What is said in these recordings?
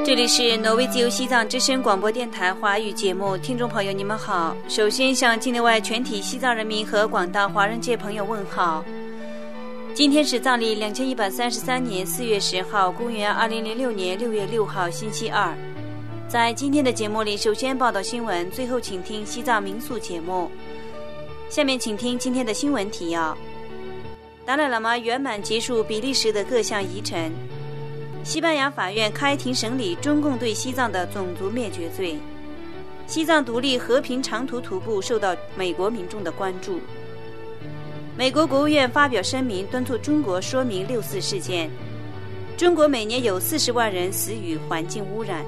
这里是挪威自由西藏之声广播电台华语节目，听众朋友你们好。首先向境内外全体西藏人民和广大华人界朋友问好。今天是藏历2133年4月10号，公元2006年6月6号，星期二。在今天的节目里，首先报道新闻，最后请听西藏民俗节目。下面请听今天的新闻提要：达赖喇嘛圆满结束比利时的各项遗臣。西班牙法院开庭审理中共对西藏的种族灭绝罪。西藏独立和平长途徒步受到美国民众的关注。美国国务院发表声明，敦促中国说明6·4事件。中国每年有40万人死于环境污染。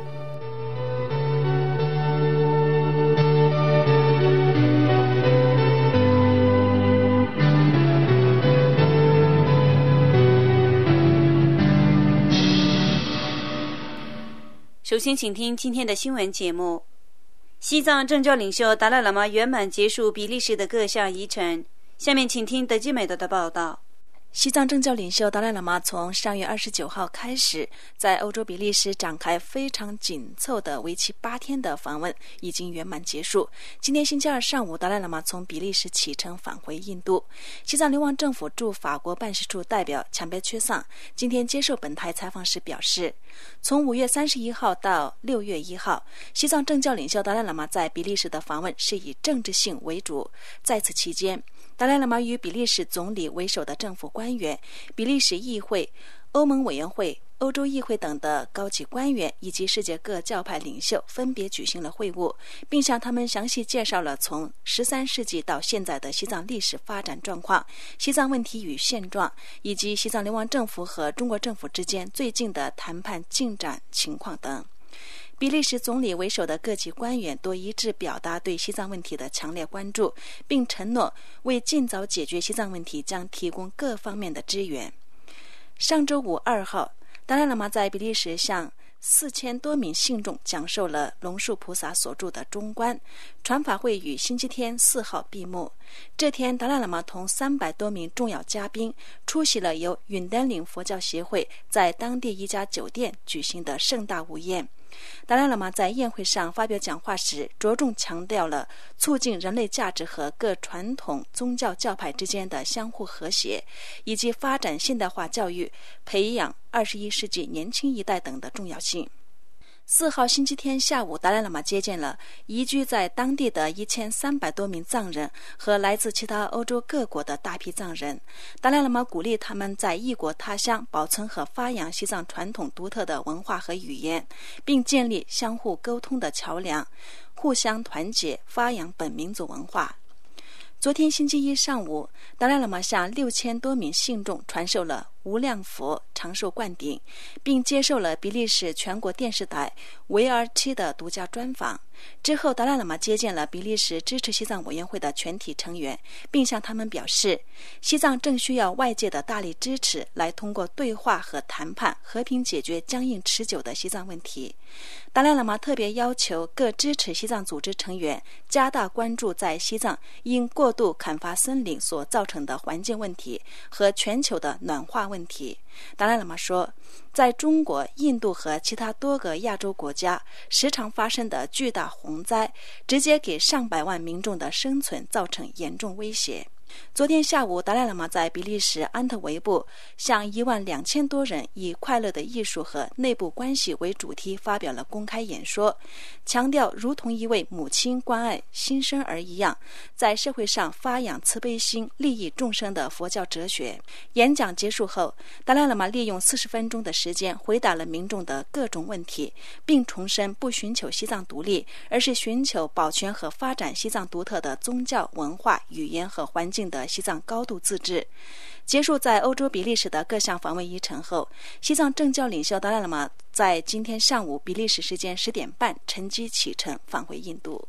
首先请听今天的新闻节目。西藏政教领袖达赖喇嘛圆满结束比利时的各项遗臣。下面请听德基美德的报道。 西藏政教领袖达赖喇嘛从上月29号开始，在欧洲比利时展开非常紧凑的为期8天的访问，已经圆满结束。今天星期二上午，达赖喇嘛从比利时启程返回印度。西藏流亡政府驻法国办事处代表强别缺桑今天接受本台采访时表示，从5月31号到6月1号，西藏政教领袖达赖喇嘛在比利时的访问是以政治性为主。在此期间，达赖喇嘛与比利时总理为首的政府官员、比利时议会、欧盟委员会、欧洲议会等的高级官员以及世界各教派领袖分别举行了会晤，并向他们详细介绍了从13世纪到现在的西藏历史发展状况、西藏问题与现状，以及西藏流亡政府和中国政府之间最近的谈判进展情况等。比利时总理为首的各级官员都一致表达对西藏问题的强烈关注，并承诺为尽早解决西藏问题将提供各方面的支援。上周五2号，达赖喇嘛在比利时向4000多名信众讲授了龙树菩萨所著的中观。传法会于星期天4号闭幕。这天，达赖喇嘛同300多名重要嘉宾出席了由允丹岭佛教协会在当地一家酒店举行的盛大午宴。达赖喇嘛在宴会上发表讲话时，着重强调了促进人类价值和各传统宗教教派之间的相互和谐，以及发展现代化教育、培养21世纪年轻一代等的重要性。4号星期天下午，达赖喇嘛接见了移居在当地的1300多名藏人和来自其他欧洲各国的大批藏人。达赖喇嘛鼓励他们在异国他乡保存和发扬西藏传统独特的文化和语言，并建立相互沟通的桥梁，互相团结，发扬本民族文化。昨天星期一上午，达赖喇嘛向6000多名信众传授了无量佛长寿灌顶，并接受了比利时全国电视台 VRT 的独家专访。之后，达赖喇嘛接见了比利时支持西藏委员会的全体成员，并向他们表示，西藏正需要外界的大力支持，来通过对话和谈判和平解决僵硬持久的西藏问题。达赖喇嘛特别要求各支持西藏组织成员加大关注在西藏因过度砍伐森林所造成的环境问题和全球的暖化问题。达赖喇嘛说，在中国、印度和其他多个亚洲国家时常发生的巨大洪灾，直接给上百万民众的生存造成严重威胁。昨天下午，达赖喇嘛在比利时安特维布向12000多人以快乐的艺术和内部关系为主题发表了公开演说，强调如同一位母亲关爱新生儿一样，在社会上发扬慈悲心、利益众生的佛教哲学。演讲结束后，达赖喇嘛利用40分钟的时间回答了民众的各种问题，并重申不寻求西藏独立，而是寻求保全和发展西藏独特的宗教、文化、语言和环境的西藏高度自治。结束在欧洲比利时的各项访问议程后，西藏政教领袖达赖喇嘛在今天上午比利时时间10点半乘机启程返回印度。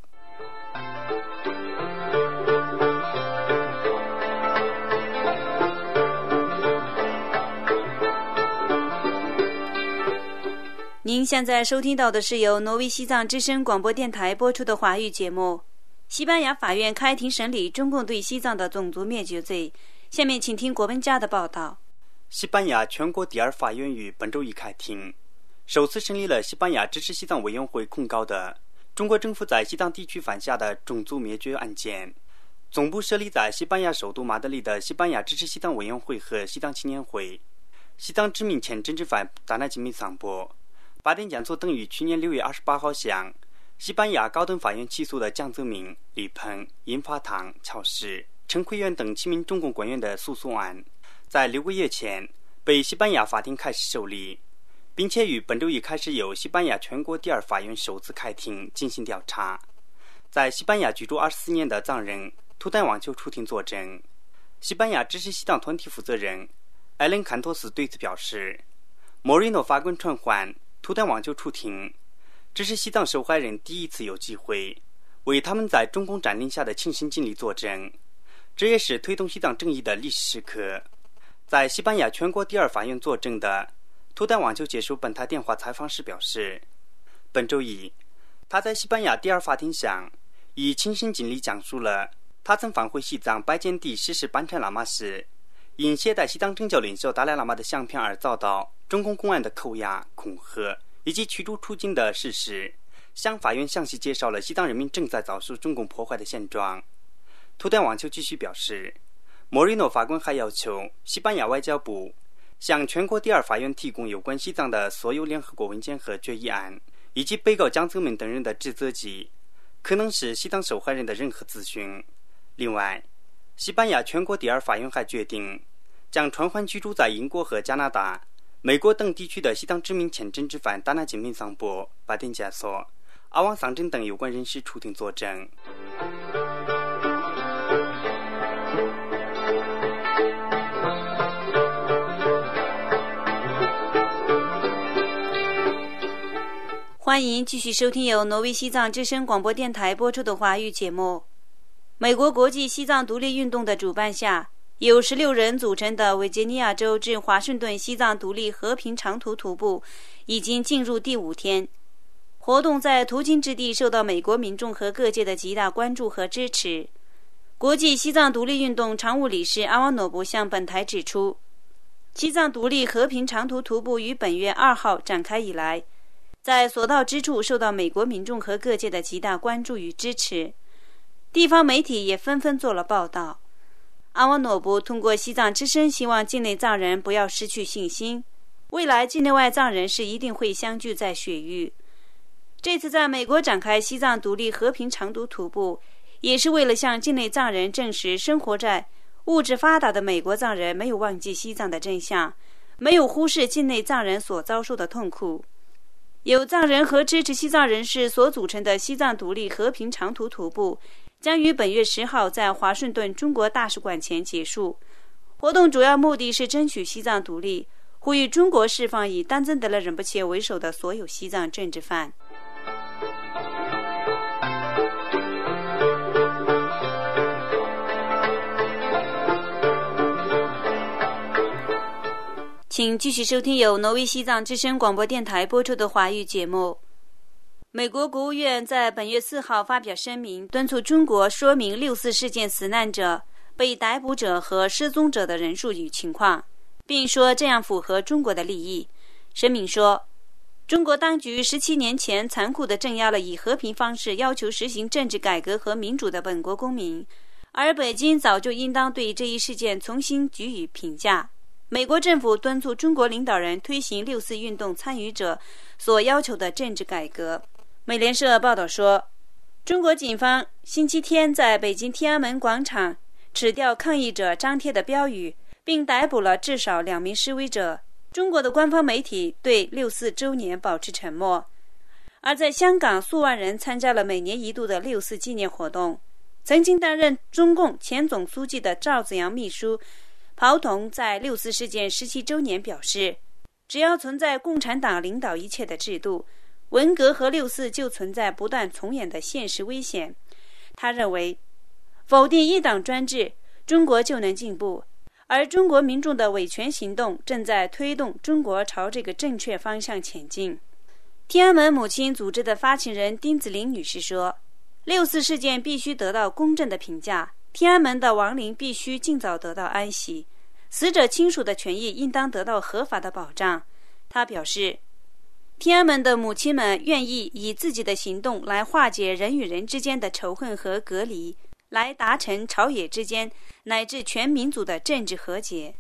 您现在收听到的是由挪威西藏之声广播电台播出的华语节目。西班牙法院开庭审理中共对西藏的种族灭绝罪。下面请听国文家的报道。 西班牙全国第2法院于本周一开庭， 首次成立了西班牙支持西藏委员会，控告的中国政府在西藏地区犯下的种族灭绝案件。总部设立在西班牙首都马德里的西班牙支持西藏委员会和西藏青年会，西藏知名前政治犯达纳吉米桑博8点讲座等于去年6月28号向西班牙高等法院起诉的江泽民、李鹏、殷发堂、乔石、陈奎元等7名中共官员的诉讼案，在6个月前被西班牙法庭开始受理，并且于本周一开始由西班牙全国第二法院首次开庭进行调查。在西班牙居住24年的藏人图丹旺丘出庭作证。西班牙支持西藏团体负责人艾伦坎托斯对此表示，莫瑞诺法官传唤图丹旺丘出庭，这是西藏受害人第一次有机会为他们在中共占领下的亲身经历作证，这也是推动西藏正义的历史时刻。在西班牙全国第二法院作证的图丹旺丘接受本台电话采访时表示，本周一他在西班牙第二法庭上以亲身经历讲述了他曾返回西藏拜见第10世班禅喇嘛时，因携带西藏政教领袖达赖喇嘛的相片而遭到中共公安的扣押、恐吓以及驱逐出境的事实，向法院详细介绍了西藏人民正在遭受中共破坏的现状。图丹旺丘继续表示，莫瑞诺法官还要求西班牙外交部向全国第二法院提供有关西藏的所有联合国文件和决议案，以及被告江泽民等人的指责及可能是西藏受害人的任何资讯。另外，西班牙全国第二法院还决定将传唤居住在英国和加拿大、美国等地区的西藏知名前政治犯达纳吉米桑博、巴丁加索、阿旺桑真等有关人士出庭作证。 欢迎继续收听由挪威西藏之声广播电台播出的华语节目。美国国际西藏独立运动的主办下，由16人组成的维吉尼亚州至华盛顿西藏独立和平长途徒步已经进入第5天。活动在途经之地受到美国民众和各界的极大关注和支持。国际西藏独立运动常务理事阿瓦诺布向本台指出，西藏独立和平长途徒步于本月2号展开以来，在所到之处受到美国民众和各界的极大关注与支持，地方媒体也纷纷做了报道。阿瓦诺布通过西藏之声希望境内藏人不要失去信心，未来境内外藏人是一定会相聚在雪域。这次在美国展开西藏独立和平长途徒步，也是为了向境内藏人证实生活在物质发达的美国藏人没有忘记西藏的真相，没有忽视境内藏人所遭受的痛苦。由藏人和支持西藏人士所组成的西藏独立和平长途徒步将于本月10号在华盛顿中国大使馆前结束。活动主要目的是争取西藏独立，呼吁中国释放以丹增德勒仁波切为首的所有西藏政治犯。请继续收听由挪威西藏之声广播电台播出的华语节目。美国国务院在本月4号发表声明，敦促中国说明6·4事件死难者、被逮捕者和失踪者的人数与情况，并说这样符合中国的利益。声明说，中国当局17年前残酷地镇压了以和平方式要求实行政治改革和民主的本国公民，而北京早就应当对这一事件重新给予评价。美国政府敦促中国领导人推行6·4运动参与者所要求的政治改革。美联社报道说，中国警方星期天在北京天安门广场褫掉抗议者张贴的标语，并逮捕了至少2名示威者。中国的官方媒体对6·4周年保持沉默。而在香港，数万人参加了每年一度的6·4纪念活动。曾经担任中共前总书记的赵紫阳秘书陶彤在6·4事件17周年表示，只要存在共产党领导一切的制度，文革和6·4就存在不断重演的现实危险。他认为，否定一党专制，中国就能进步，而中国民众的维权行动正在推动中国朝这个正确方向前进。天安门母亲组织的发起人丁子霖女士说，6·4事件必须得到公正的评价，天安门的亡灵必须尽早得到安息，死者亲属的权益应当得到合法的保障。他表示， 天安门的母亲们愿意以自己的行动来化解人与人之间的仇恨和隔离，来达成朝野之间乃至全民族的政治和解。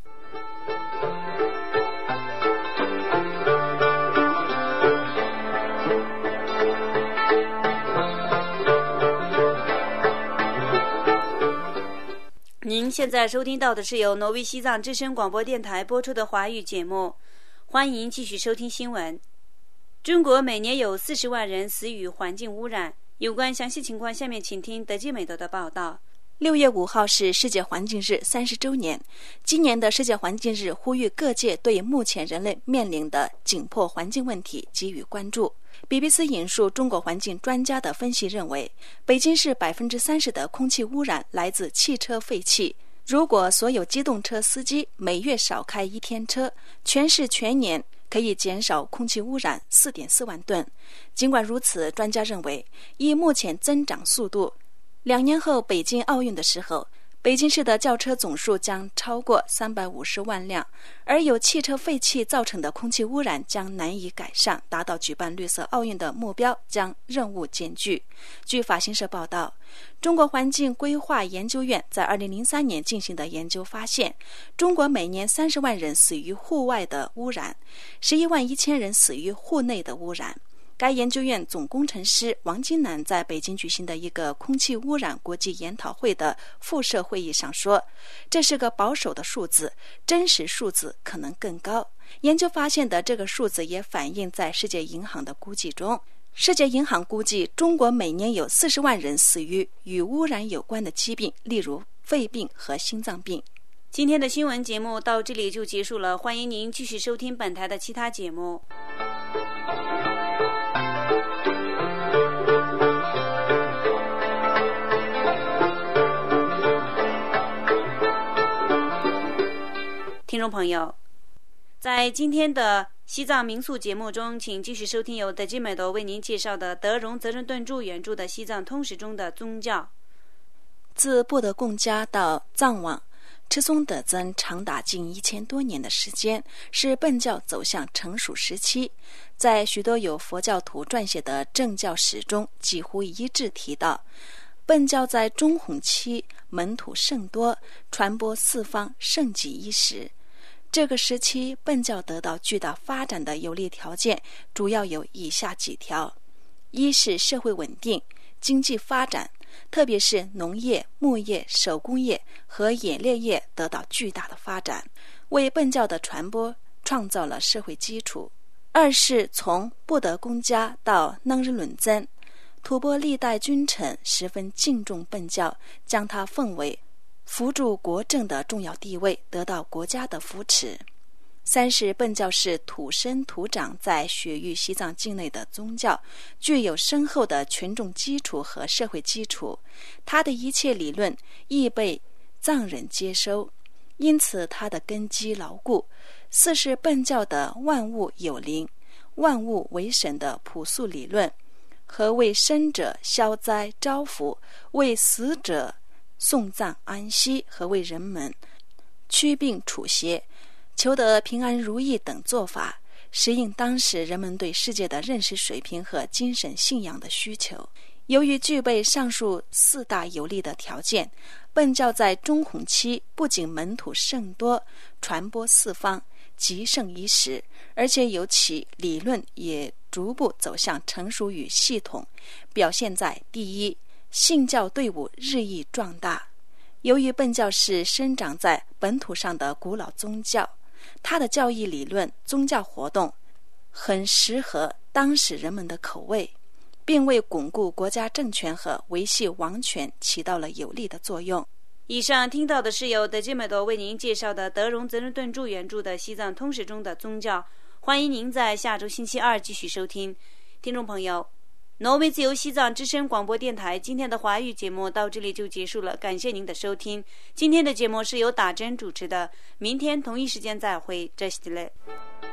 您现在收听到的是由挪威西藏之声广播电台播出的华语节目，欢迎继续收听新闻。中国每年有40万人死于环境污染，有关详细情况，下面请听德基美德的报道。 6月5号是世界环境日30周年。今年的世界环境日呼吁各界对目前人类面临的紧迫环境问题给予关注。BBC 引述中国环境专家的分析认为，北京市30%的空气污染来自汽车废气。如果所有机动车司机每月少开1天车，全市全年可以减少空气污染4.4万吨。尽管如此，专家认为，以目前增长速度，2年后北京奥运的时候，北京市的轿车总数将超过350万辆，而由汽车废气造成的空气污染将难以改善，达到举办绿色奥运的目标将任务艰巨。据法新社报道，中国环境规划研究院在2003年进行的研究发现，中国每年30万人死于户外的污染，11万1000人死于户内的污染。该研究院总工程师王金南在北京举行的一个空气污染国际研讨会的附设会议上说，这是个保守的数字，真实数字可能更高。研究发现的这个数字也反映在世界银行的估计中。世界银行估计，中国每年有40万人死于与污染有关的疾病，例如肺病和心脏病。 今天的新闻节目到这里就结束了，欢迎您继续收听本台的其他节目。听众朋友，在今天的西藏民宿节目中，请继续收听由德基美多为您介绍的德荣泽仁顿著原著的西藏通史中的宗教。 自布德贡家到藏王，赤松德尊长达近1000多年的时间，是苯教走向成熟时期。在许多有佛教徒撰写的正教史中，几乎一致提到，苯教在中弘期门徒甚多，传播四方，盛极一时。这个时期苯教得到巨大发展的有利条件主要有以下几条：一是社会稳定，经济发展，特别是农业、牧业、手工业和冶炼业得到巨大的发展，为苯教的传播创造了社会基础。二是从布德贡家到năng日伦增，吐蕃历代君臣十分敬重苯教，将它奉为辅助国政的重要地位，得到国家的扶持。三是苯教是土生土长在雪域西藏境内的宗教，具有深厚的群众基础和社会基础，它的一切理论亦被藏人接收，因此它的根基牢固。四是苯教的万物有灵、万物为神的朴素理论，和为生者消灾招福，为死者送葬安息，和为人们驱病除邪、求得平安如意等做法，适应当时人们对世界的认识水平和精神信仰的需求。由于具备上述4大有利的条件，苯教在中弘期不仅门徒甚多，传播四方，极盛一时，而且尤其理论也逐步走向成熟与系统，表现在第一，信教队伍日益壮大。由于苯教是生长在本土上的古老宗教，它的教义理论、宗教活动很适合当时人们的口味，并为巩固国家政权和维系王权起到了有力的作用。 以上听到的是由德基美多为您介绍的德荣泽仁顿著原著的西藏通史中的宗教。欢迎您在下周星期二继续收听。听众朋友，挪威自由西藏之声广播电台今天的华语节目到这里就结束了，感谢您的收听。今天的节目是由打针主持的，明天同一时间再会，这是的嘞。